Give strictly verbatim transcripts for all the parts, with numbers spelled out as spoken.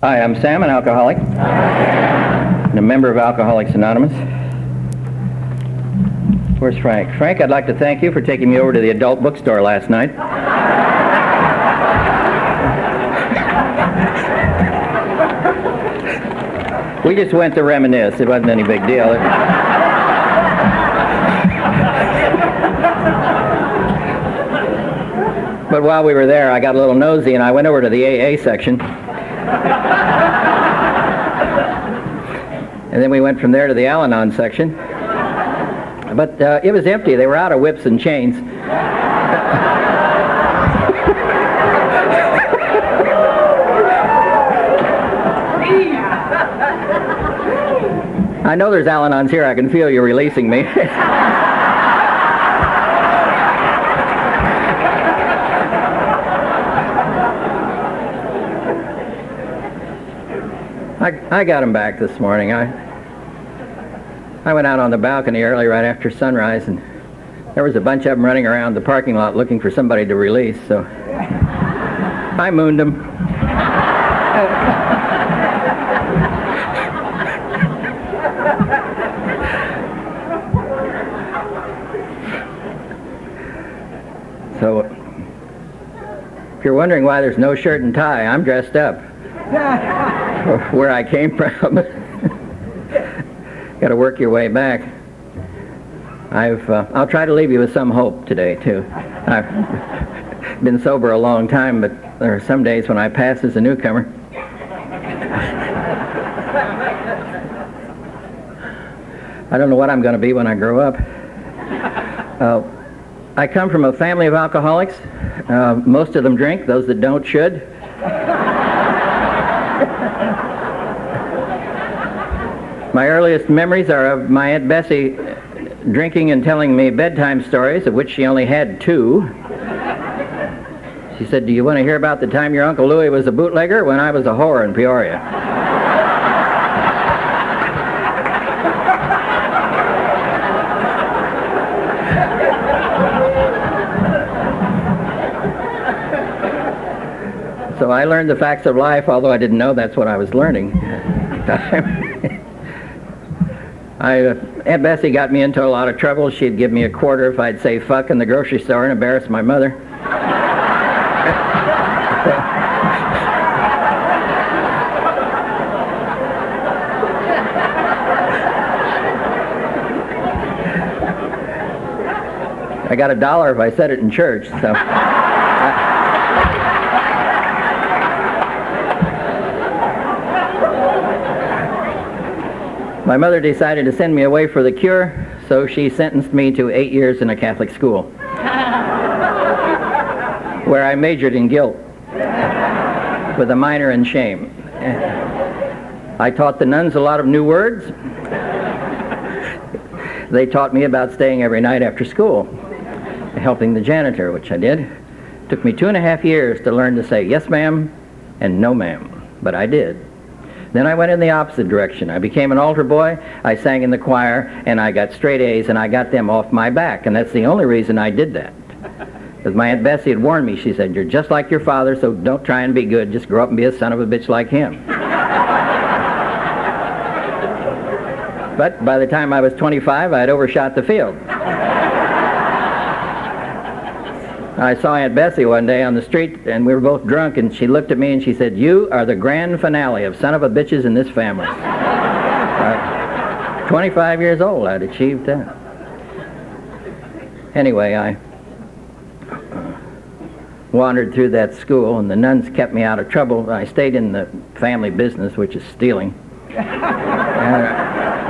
Hi, I'm Sam, an alcoholic, and a member of Alcoholics Anonymous. Where's Frank? Frank, I'd like to thank you for taking me over to the adult bookstore last night. We just went to reminisce. It wasn't any big deal. But while we were there, I got a little nosy, and I went over to the A A section. And then we went from there to the Al-Anon section. But uh, it was empty. They were out of whips and chains. I know there's Al-Anons here. I can feel you releasing me. I, I got him back this morning. I I went out on the balcony early right after sunrise, and there was a bunch of them running around the parking lot looking for somebody to release, so I mooned them. So if you're wondering why there's no shirt and tie, I'm dressed up. Where I came from. Got to work your way back. I've, uh, I'll try to leave you with some hope today, too. I've been sober a long time, but there are some days when I pass as a newcomer. I don't know what I'm going to be when I grow up. Uh, I come from a family of alcoholics. Uh, most of them drink. Those that don't should. My earliest memories are of my Aunt Bessie drinking and telling me bedtime stories, of which she only had two. She said, "Do you want to hear about the time your Uncle Louis was a bootlegger? When I was a whore in Peoria." So I learned the facts of life, although I didn't know that's what I was learning. I, uh, Aunt Bessie got me into a lot of trouble. She'd give me a quarter if I'd say fuck in the grocery store and embarrass my mother. I got a dollar if I said it in church, so... My mother decided to send me away for the cure, so she sentenced me to eight years in a Catholic school, where I majored in guilt, with a minor in shame. I taught the nuns a lot of new words. They taught me about staying every night after school, helping the janitor, which I did. It took me two and a half years to learn to say yes, ma'am, and no, ma'am, but I did. Then I went in the opposite direction. I became an altar boy, I sang in the choir, and I got straight A's, and I got them off my back, and that's the only reason I did that. Because my Aunt Bessie had warned me. She said, "You're just like your father, so don't try and be good. Just grow up and be a son of a bitch like him." But by the time I was twenty-five, I had overshot the field. I saw Aunt Bessie one day on the street, and we were both drunk, and she looked at me and she said, "You are the grand finale of son of a bitches in this family." uh, twenty-five years old, I'd achieved that. Anyway, I uh, wandered through that school, and the nuns kept me out of trouble. I stayed in the family business, which is stealing. uh,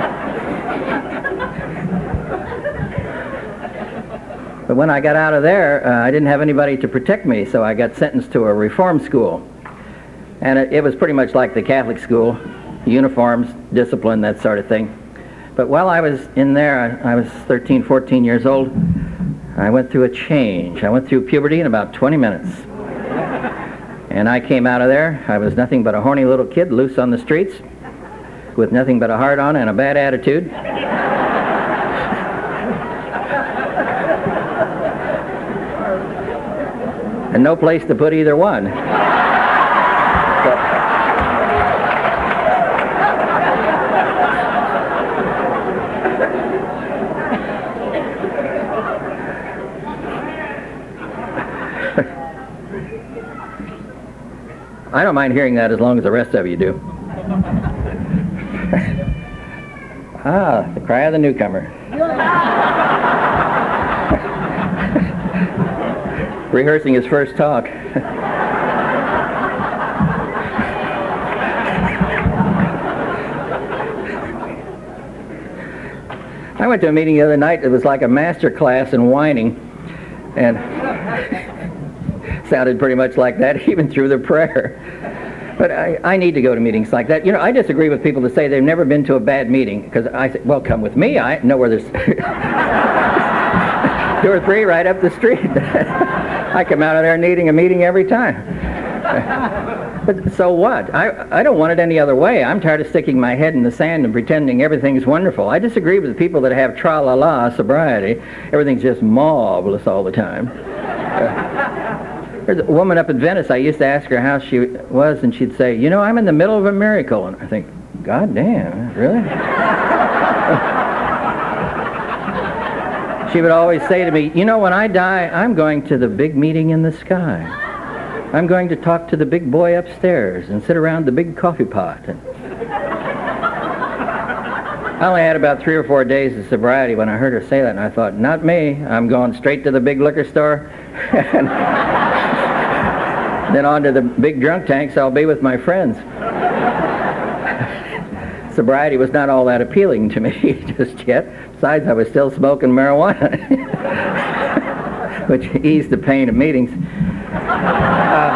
But when I got out of there, uh, I didn't have anybody to protect me, so I got sentenced to a reform school. And it, it was pretty much like the Catholic school, uniforms, discipline, that sort of thing. But while I was in there, I, I was thirteen, fourteen years old, I went through a change. I went through puberty in about twenty minutes. And I came out of there, I was nothing but a horny little kid loose on the streets, with nothing but a heart on and a bad attitude. And no place to put either one. So, I don't mind hearing that as long as the rest of you do. Ah, the cry of the newcomer. Rehearsing his first talk. I went to a meeting the other night. It was like a master class in whining, and sounded pretty much like that, even through the prayer. But I, I need to go to meetings like that. You know, I disagree with people that say they've never been to a bad meeting, because I say, well, come with me. I know where there's two or three right up the street. I come out of there needing a meeting every time. But so what? I, I don't want it any other way. I'm tired of sticking my head in the sand and pretending everything's wonderful. I disagree with the people that have tra-la-la sobriety. Everything's just marvelous all the time. Uh, there's a woman up in Venice. I used to ask her how she was, and she'd say, you know, I'm in the middle of a miracle. And I think, God damn, really? She would always say to me, you know, when I die, I'm going to the big meeting in the sky. I'm going to talk to the big boy upstairs and sit around the big coffee pot. And I only had about three or four days of sobriety when I heard her say that, and I thought, not me. I'm going straight to the big liquor store. And then on to the big drunk tanks. I'll be with my friends. Sobriety was not all that appealing to me just yet. Besides, I was still smoking marijuana, which eased the pain of meetings. Uh,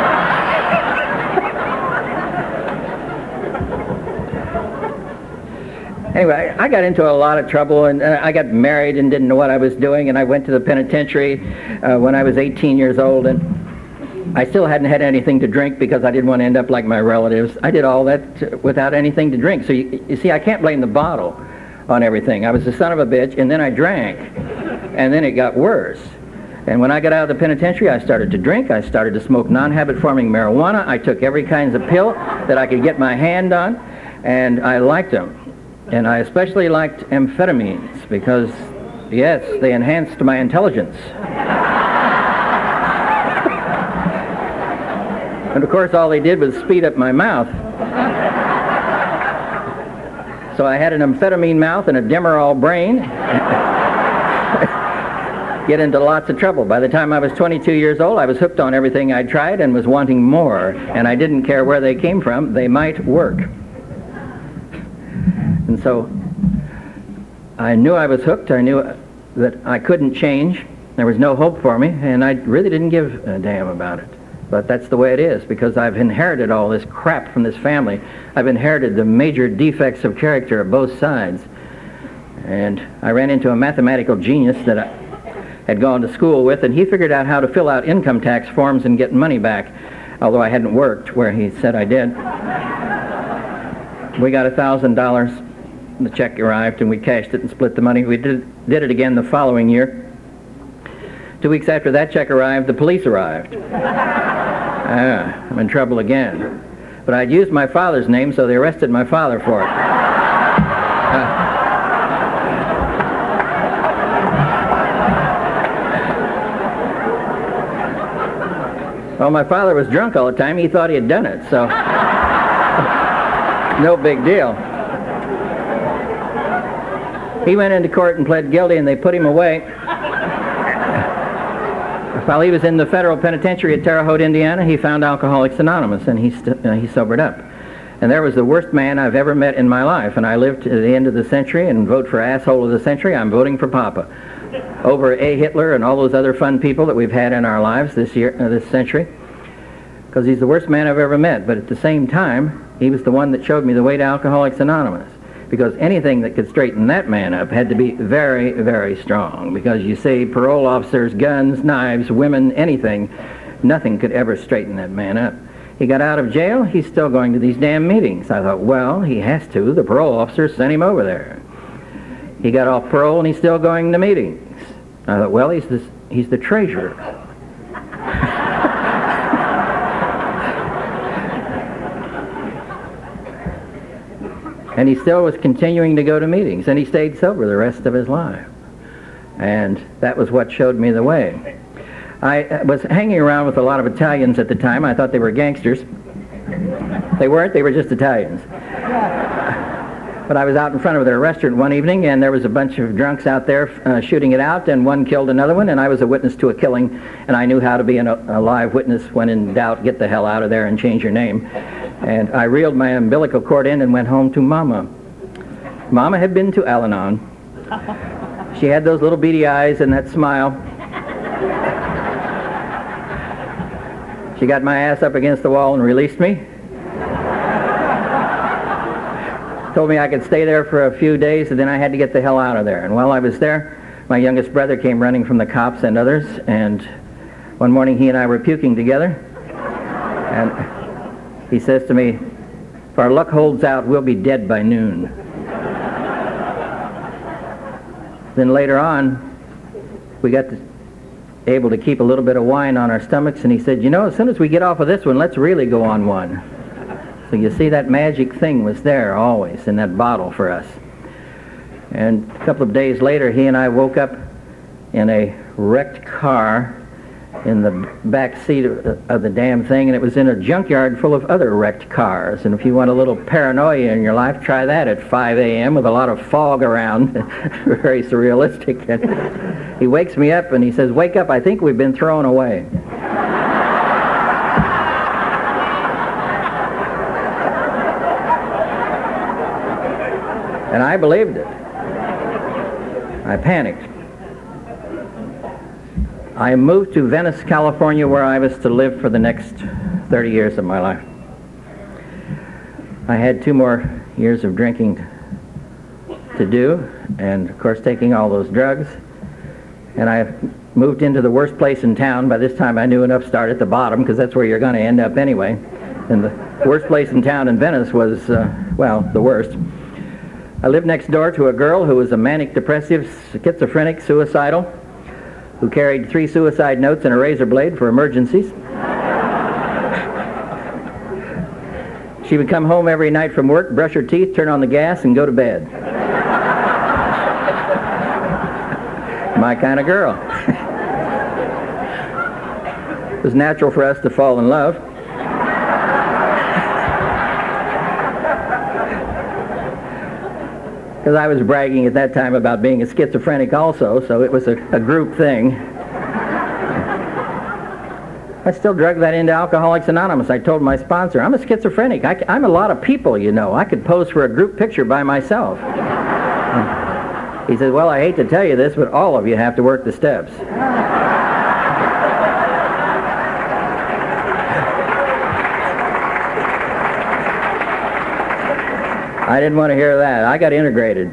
anyway, I got into a lot of trouble, and uh, I got married and didn't know what I was doing, and I went to the penitentiary uh, when I was eighteen years old, and I still hadn't had anything to drink because I didn't want to end up like my relatives. I did all that without anything to drink. So you, you see, I can't blame the bottle on everything. I was the son of a bitch, and then I drank, and then it got worse. And when I got out of the penitentiary, I started to drink. I started to smoke non-habit-forming marijuana. I took every kind of pill that I could get my hand on, and I liked them. And I especially liked amphetamines because, yes, they enhanced my intelligence. And of course, all they did was speed up my mouth. So I had an amphetamine mouth and a Demerol brain. Get into lots of trouble. By the time I was twenty-two years old, I was hooked on everything I tried and was wanting more. And I didn't care where they came from. They might work. And so I knew I was hooked. I knew that I couldn't change. There was no hope for me, and I really didn't give a damn about it. But that's the way it is, because I've inherited all this crap from this family. I've inherited the major defects of character of both sides. And I ran into a mathematical genius that I had gone to school with, and he figured out how to fill out income tax forms and get money back, although I hadn't worked where he said I did. We got a thousand dollars. The check arrived, and we cashed it and split the money. We did, did it again the following year. Two weeks after that check arrived, the police arrived. Ah, I'm in trouble again. But I'd used my father's name, so they arrested my father for it. Uh, well, my father was drunk all the time. He thought he had done it, so no big deal. He went into court and pled guilty, and they put him away. While he was in the federal penitentiary at Terre Haute, Indiana, he found Alcoholics Anonymous, and he, st- uh, he sobered up. And there was the worst man I've ever met in my life, and I lived to the end of the century and vote for asshole of the century. I'm voting for Papa over A. Hitler and all those other fun people that we've had in our lives this year, uh, this century, because he's the worst man I've ever met. But at the same time, he was the one that showed me the way to Alcoholics Anonymous, because anything that could straighten that man up had to be very, very strong. Because you see, parole officers, guns, knives, women, anything, nothing could ever straighten that man up. He got out of jail, he's still going to these damn meetings. I thought, well, he has to. The parole officers sent him over there. He got off parole and he's still going to meetings. I thought, well, he's, this, he's the treasurer. And he still was continuing to go to meetings, and he stayed sober the rest of his life. And that was what showed me the way. I uh, was hanging around with a lot of Italians at the time. I thought they were gangsters. They weren't, they were just Italians. But I was out in front of their restaurant one evening, and there was a bunch of drunks out there uh, shooting it out, and one killed another one, and I was a witness to a killing, and I knew how to be an, a live witness. When in doubt, get the hell out of there and change your name. And I reeled my umbilical cord in and went home to Mama. Mama had been to Al-Anon. She had those little beady eyes and that smile. She got my ass up against the wall and released me. Told me I could stay there for a few days, and then I had to get the hell out of there. And while I was there, my youngest brother came running from the cops and others, and one morning he and I were puking together, and he says to me, "If our luck holds out, we'll be dead by noon." Then later on, we got to, able to keep a little bit of wine on our stomachs, and he said, "You know, as soon as we get off of this one, let's really go on one." So you see, that magic thing was there always in that bottle for us. And a couple of days later, he and I woke up in a wrecked car in the back seat of, of the damn thing, and it was in a junkyard full of other wrecked cars. And if you want a little paranoia in your life, try that at five a.m. with a lot of fog around. Very surrealistic. And he wakes me up and he says, "Wake up, I think we've been thrown away." And I believed it. I panicked. I moved to Venice, California, where I was to live for the next thirty years of my life. I had two more years of drinking to do, and of course taking all those drugs. And I moved into the worst place in town. By this time I knew enough to start at the bottom, because that's where you're going to end up anyway. And the worst place in town in Venice was, uh, well, the worst. I lived next door to a girl who was a manic depressive, schizophrenic, suicidal, who carried three suicide notes and a razor blade for emergencies. She would come home every night from work, brush her teeth, turn on the gas, and go to bed. My kind of girl. It was natural for us to fall in love. Because I was bragging at that time about being a schizophrenic also, so it was a, a group thing. I still drug that into Alcoholics Anonymous. I told my sponsor, "I'm a schizophrenic. I, I'm a lot of people, you know. I could pose for a group picture by myself." He said, "Well, I hate to tell you this, but all of you have to work the steps." I didn't want to hear that. I got integrated.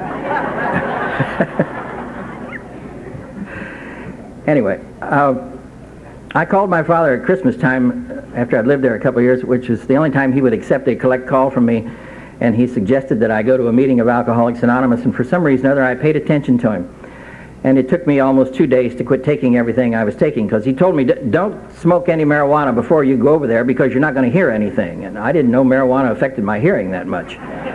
Anyway, uh, I called my father at Christmas time after I'd lived there a couple of years, which was the only time he would accept a collect call from me, and he suggested that I go to a meeting of Alcoholics Anonymous, and for some reason or other I paid attention to him. And it took me almost two days to quit taking everything I was taking, because he told me, "Don't smoke any marijuana before you go over there, because you're not going to hear anything." And I didn't know marijuana affected my hearing that much.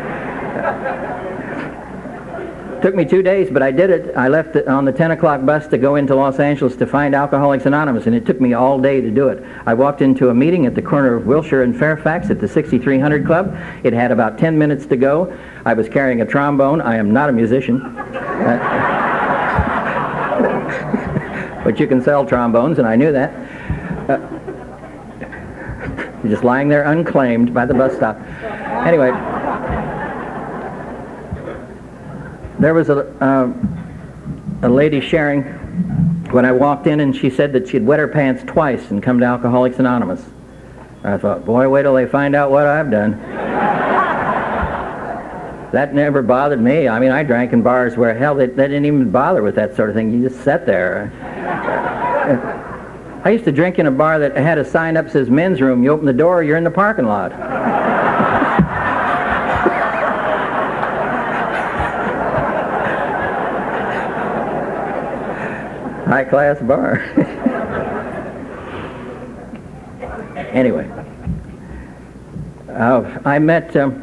Took me two days, but I did it. I left it on the ten o'clock bus to go into Los Angeles to find Alcoholics Anonymous, and it took me all day to do it. I walked into a meeting at the corner of Wilshire and Fairfax at the sixty-three hundred Club. It had about ten minutes to go. I was carrying a trombone. I am not a musician. Uh, but you can sell trombones, and I knew that. Uh, just lying there unclaimed by the bus stop. Anyway, there was a, uh, a lady sharing when I walked in, and she said that she'd wet her pants twice and come to Alcoholics Anonymous. I thought, boy, wait till they find out what I've done. That never bothered me. I mean, I drank in bars where, hell, they, they didn't even bother with that sort of thing. You just sat there. I used to drink in a bar that had a sign up that says men's room. You open the door, you're in the parking lot. High-class bar. Anyway, uh, I met um,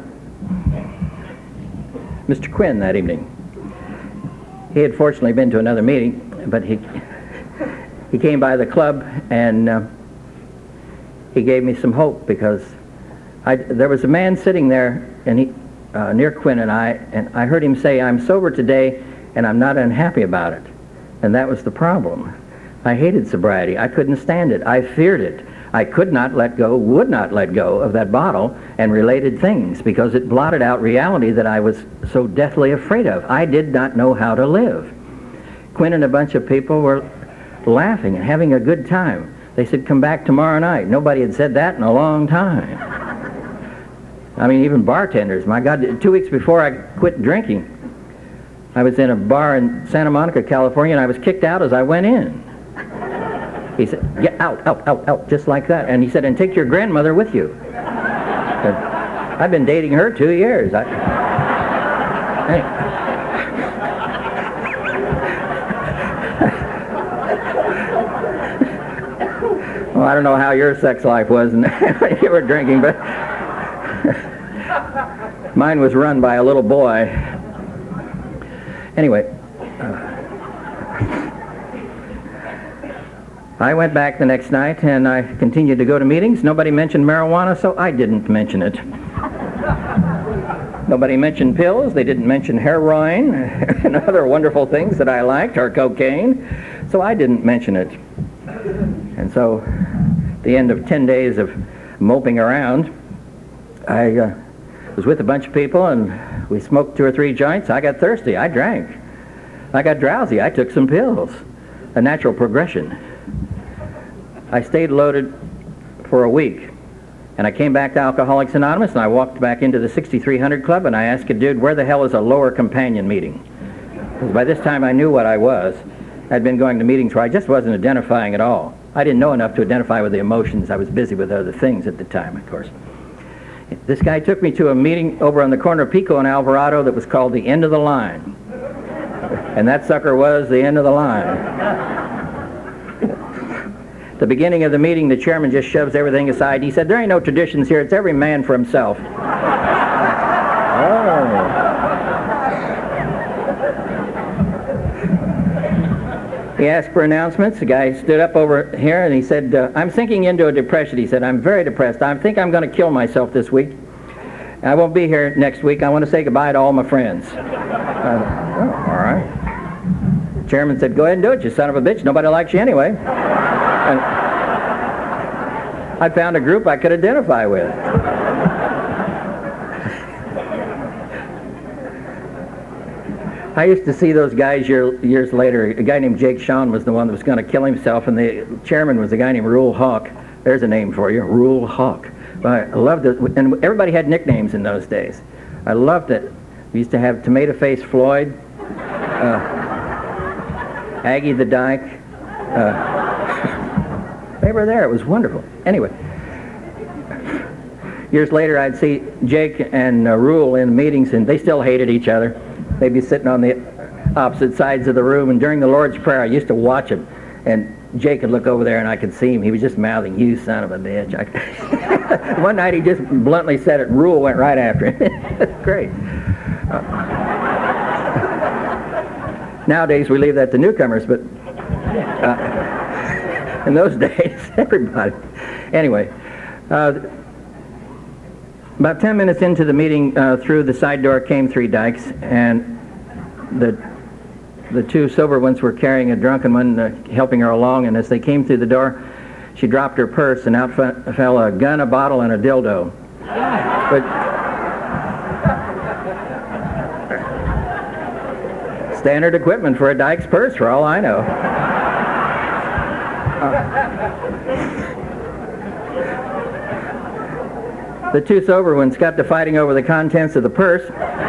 Mister Quinn that evening. He had fortunately been to another meeting, but he he came by the club, and uh, he gave me some hope, because I, there was a man sitting there and he, uh, near Quinn and I, and I heard him say, "I'm sober today, and I'm not unhappy about it." And that was the problem. I hated sobriety. I couldn't stand it. I feared it. I could not let go, would not let go of that bottle and related things, because it blotted out reality that I was so deathly afraid of. I did not know how to live. Quinn and a bunch of people were laughing and having a good time. They said, "Come back tomorrow night." Nobody had said that in a long time. I mean, even bartenders. My God, two weeks before I quit drinking, I was in a bar in Santa Monica, California, and I was kicked out as I went in. He said, "Get out, out, out, out," just like that. And he said, "And take your grandmother with you." I've been dating her two years. I, hey. Well, I don't know how your sex life was when you were drinking, but mine was run by a little boy. Anyway, uh, I went back the next night, and I continued to go to meetings. Nobody mentioned marijuana, so I didn't mention it. Nobody mentioned pills. They didn't mention heroin and other wonderful things that I liked, or cocaine, so I didn't mention it. And so, at the end of ten days of moping around, I uh, was with a bunch of people, and we smoked two or three joints. I got thirsty. I drank. I got drowsy. I took some pills. A natural progression. I stayed loaded for a week, and I came back to Alcoholics Anonymous, and I walked back into the sixty-three hundred Club, and I asked a dude, "Where the hell is a lower companion meeting?" Because by this time I knew what I was. I'd been going to meetings where I just wasn't identifying at all. I didn't know enough to identify with the emotions. I was busy with other things at the time, of course. This guy took me to a meeting over on the corner of Pico and Alvarado that was called the End of the Line. And that sucker was the end of the line. The beginning of the meeting, the chairman just shoves everything aside. He said, "There ain't no traditions here. It's every man for himself." Oh. He asked for announcements. The guy stood up over here and he said, uh, "I'm sinking into a depression." He said, "I'm very depressed. I think I'm going to kill myself this week. I won't be here next week. I want to say goodbye to all my friends." Uh, oh, all right. The chairman said, "Go ahead and do it, you son of a bitch. Nobody likes you anyway." And I found a group I could identify with. I used to see those guys year, years later. A guy named Jake Sean was the one that was going to kill himself, and the chairman was a guy named Rule Hawk. There's a name for you, Rule Hawk. I loved it, and everybody had nicknames in those days. I loved it. We used to have Tomato Face Floyd, uh, Aggie the Dyke. Uh, they were there. It was wonderful. Anyway, years later, I'd see Jake and uh, Rule in meetings, and they still hated each other. They'd be sitting on the opposite sides of the room, and during the Lord's Prayer, I used to watch him, and Jake would look over there, and I could see him. He was just mouthing, "You son of a bitch." I, one night, he just bluntly said it, and Rule went right after him. Great. Uh, nowadays, we leave that to newcomers, but uh, in those days, everybody. Anyway, uh, about ten minutes into the meeting, uh, through the side door came three dykes, and the the two sober ones were carrying a drunken one, uh, helping her along, and as they came through the door, she dropped her purse, and out f- fell a gun, a bottle, and a dildo. But standard equipment for a dyke's purse, for all I know. Uh, The two sober ones got to fighting over the contents of the purse.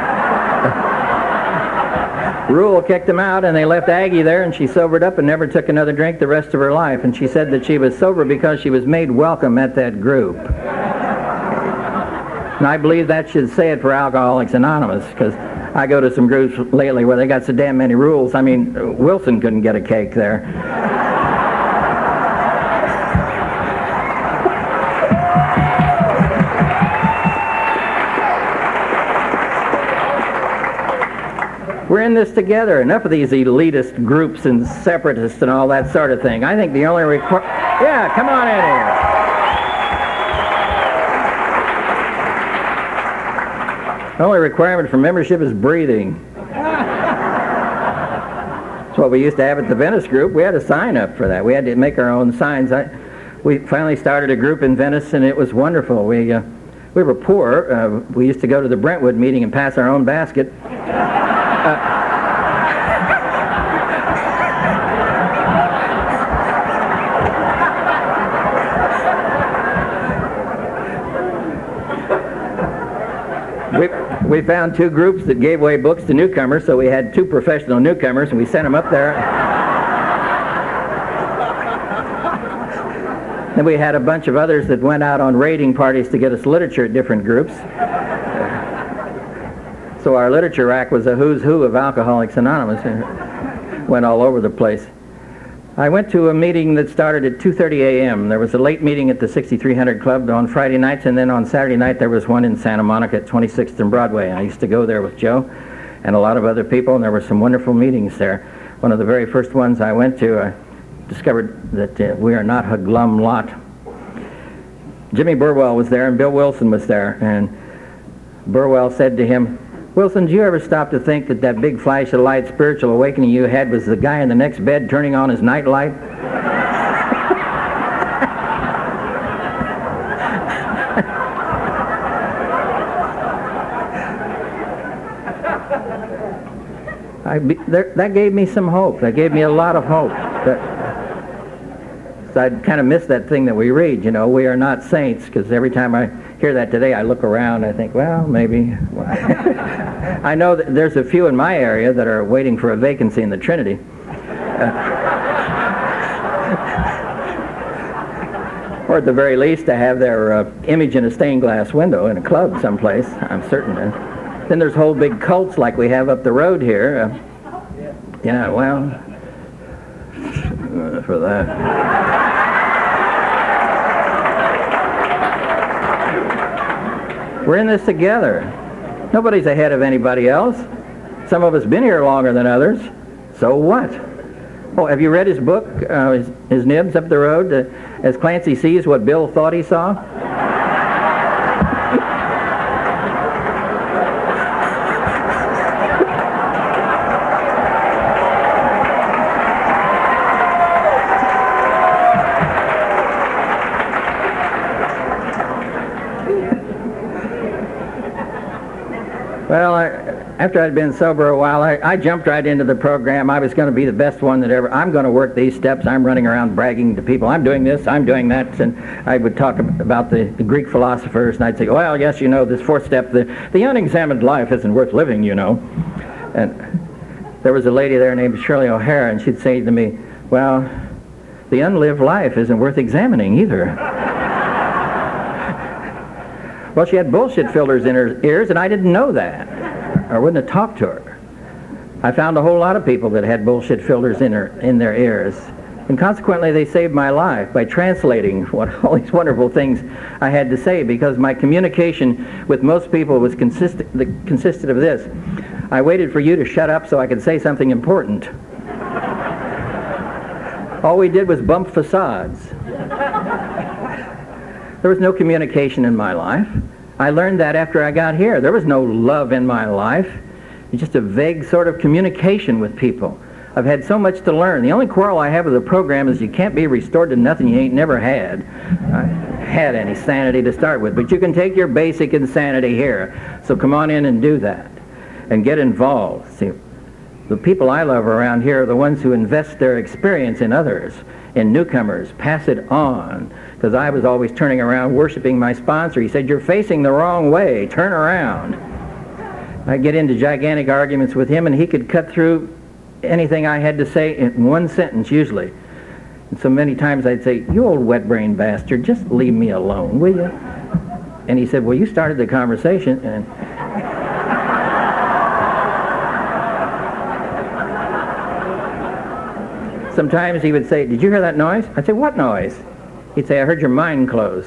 Rule kicked them out, and they left Aggie there, and she sobered up and never took another drink the rest of her life. And she said that she was sober because she was made welcome at that group. And I believe that should say it for Alcoholics Anonymous, because I go to some groups lately where they got so damn many rules. I mean, Wilson couldn't get a cake there. We're in in this together. Enough of these elitist groups and separatists and all that sort of thing. I think the only requir... Yeah, come on in here. The only requirement for membership is breathing. That's what we used to have at the Venice group. We had a sign up for that. We had to make our own signs. I, we finally started a group in Venice, and it was wonderful. We, uh, we were poor. Uh, we used to go to the Brentwood meeting and pass our own basket. Uh, We, we found two groups that gave away books to newcomers, so we had two professional newcomers, and we sent them up there. Then we had a bunch of others that went out on raiding parties to get us literature at different groups. So our literature rack was a who's who of Alcoholics Anonymous, and went all over the place. I went to a meeting that started at two thirty a m There was a late meeting at the sixty-three hundred Club on Friday nights, and then on Saturday night there was one in Santa Monica at twenty-sixth and Broadway. I used to go there with Joe and a lot of other people, and there were some wonderful meetings there. One of the very first ones I went to, I discovered that uh, we are not a glum lot. Jimmy Burwell was there, and Bill Wilson was there, and Burwell said to him, "Wilson, did you ever stop to think that that big flash of light spiritual awakening you had was the guy in the next bed turning on his night light?" I be, there, that gave me some hope. That gave me a lot of hope. That, so I'd kind of miss that thing that we read, you know, we are not saints, because every time I hear that today, I look around, I think, well, maybe. I know that there's a few in my area that are waiting for a vacancy in the Trinity. Uh, or at the very least, to have their uh, image in a stained glass window in a club someplace, I'm certain. Uh, then there's whole big cults like we have up the road here. Uh, yeah, well, uh, for that. We're in this together. Nobody's ahead of anybody else. Some of us been here longer than others. So what? Oh, have you read his book, uh, his, his Nibs Up the Road, uh, As Clancy Sees What Bill Thought He Saw? Well, I, after I'd been sober a while, I, I jumped right into the program. I was going to be the best one that ever. I'm going to work these steps. I'm running around bragging to people. I'm doing this. I'm doing that. And I would talk about the, the Greek philosophers, and I'd say, well, yes, you know, this fourth step, the, the unexamined life isn't worth living, you know. And there was a lady there named Shirley O'Hara, and she'd say to me, well, the unlived life isn't worth examining either. Well, she had bullshit filters in her ears, and I didn't know that, or I wouldn't have talked to her. I found a whole lot of people that had bullshit filters in, her, in their ears, and consequently they saved my life by translating what all these wonderful things I had to say, because my communication with most people was consist- consisted of this. I waited for you to shut up so I could say something important. All we did was bump facades. There was no communication in my life. I learned that after I got here. There was no love in my life. It's just a vague sort of communication with people. I've had so much to learn. The only quarrel I have with the program is you can't be restored to nothing you ain't never had. I had any sanity to start with, but you can take your basic insanity here. So come on in and do that and get involved. See, the people I love around here are the ones who invest their experience in others, in newcomers, pass it on. Because I was always turning around worshiping my sponsor. He said, you're facing the wrong way, turn around. I'd get into gigantic arguments with him, and he could cut through anything I had to say in one sentence usually. And so many times I'd say, you old wet-brained bastard, just leave me alone, will you? And he said, well, you started the conversation. And sometimes he would say, did you hear that noise? I'd say, what noise? He'd say, I heard your mind close.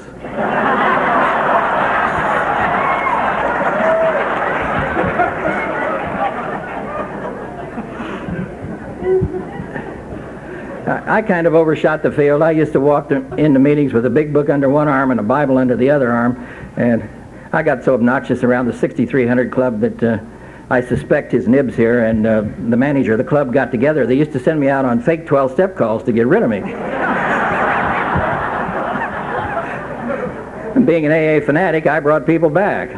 I, I kind of overshot the field. I used to walk to, into meetings with a big book under one arm and a Bible under the other arm, and I got so obnoxious around the sixty-three hundred Club that uh, I suspect his nibs here, and uh, the manager of the club got together. They used to send me out on fake twelve-step calls to get rid of me. And being an A A fanatic, I brought people back.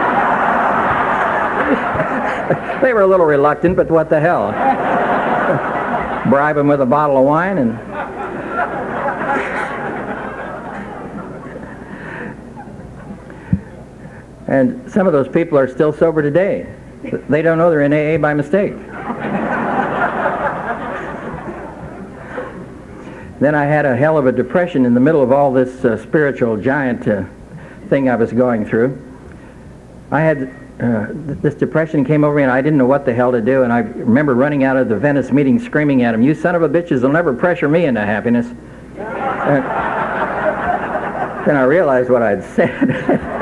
They were a little reluctant, but what the hell? Bribe them with a bottle of wine and... And some of those people are still sober today. They don't know they're in A A by mistake. Then I had a hell of a depression in the middle of all this uh, spiritual giant uh, thing I was going through. I had uh, th- this depression came over me and I didn't know what the hell to do, and I remember running out of the Venice meeting screaming at him, "You son of a bitches will never pressure me into happiness." And then I realized what I'd said.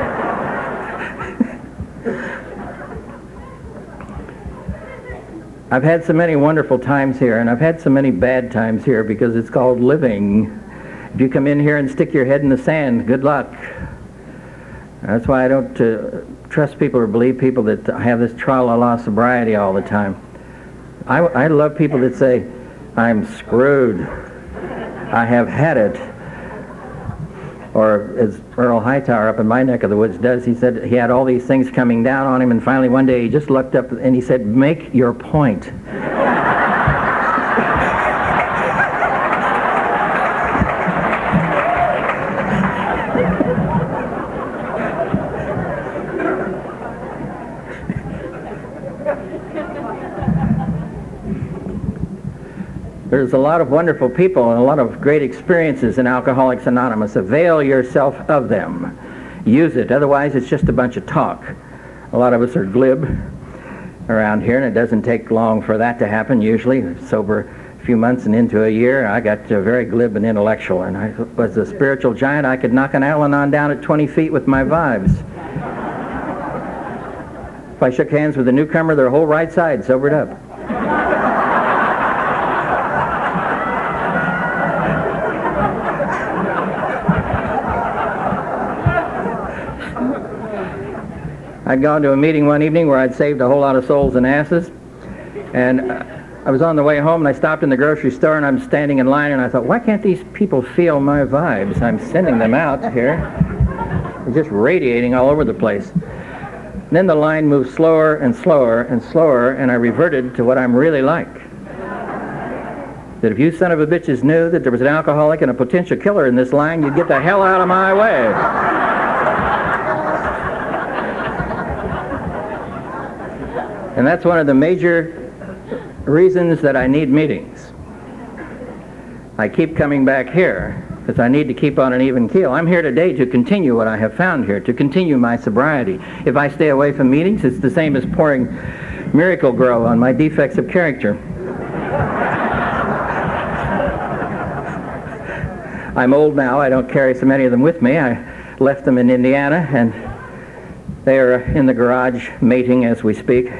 I've had so many wonderful times here, and I've had so many bad times here because it's called living. If you come in here and stick your head in the sand, good luck. That's why I don't uh, trust people or believe people that have this tra-la-la sobriety all the time. I, I love people that say, "I'm screwed. I have had it." Or as Earl Hightower up in my neck of the woods does, he said he had all these things coming down on him, and finally one day he just looked up and he said, "Make your point." There's a lot of wonderful people and a lot of great experiences in Alcoholics Anonymous. Avail yourself of them. Use it. Otherwise, it's just a bunch of talk. A lot of us are glib around here, and it doesn't take long for that to happen, usually. Sober a few months and into a year, I got uh, very glib and intellectual, and I was a spiritual giant. I could knock an Al-Anon down at twenty feet with my vibes. If I shook hands with a newcomer, their whole right side sobered up. I'd gone to a meeting one evening where I'd saved a whole lot of souls and asses, and uh, I was on the way home and I stopped in the grocery store and I'm standing in line and I thought, why can't these people feel my vibes? I'm sending them out here. They're just radiating all over the place. And then the line moved slower and slower and slower, and I reverted to what I'm really like. That if you son of a bitches knew that there was an alcoholic and a potential killer in this line, you'd get the hell out of my way. And that's one of the major reasons that I need meetings. I keep coming back here because I need to keep on an even keel. I'm here today to continue what I have found here, to continue my sobriety. If I stay away from meetings, it's the same as pouring Miracle Grow on my defects of character. I'm old now. I don't carry so many of them with me. I left them in Indiana, and they are in the garage mating as we speak.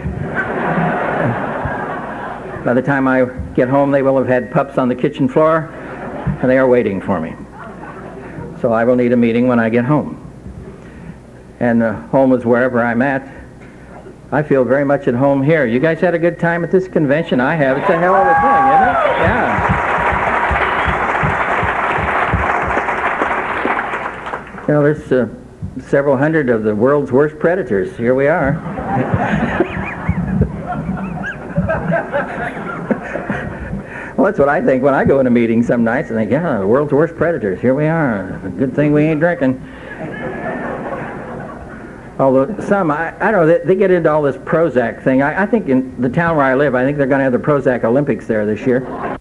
By the time I get home, they will have had pups on the kitchen floor, and they are waiting for me. So I will need a meeting when I get home. And uh, home is wherever I'm at. I feel very much at home here. You guys had a good time at this convention? I have. It's a hell of a thing, isn't it? Yeah. You know, there's uh, several hundred of the world's worst predators. Here we are. Well, that's what I think when I go in a meeting some nights. I think, yeah, the world's worst predators. Here we are. Good thing we ain't drinking. Although some, I, I don't know, they, they get into all this Prozac thing. I, I think in the town where I live, I think they're going to have the Prozac Olympics there this year.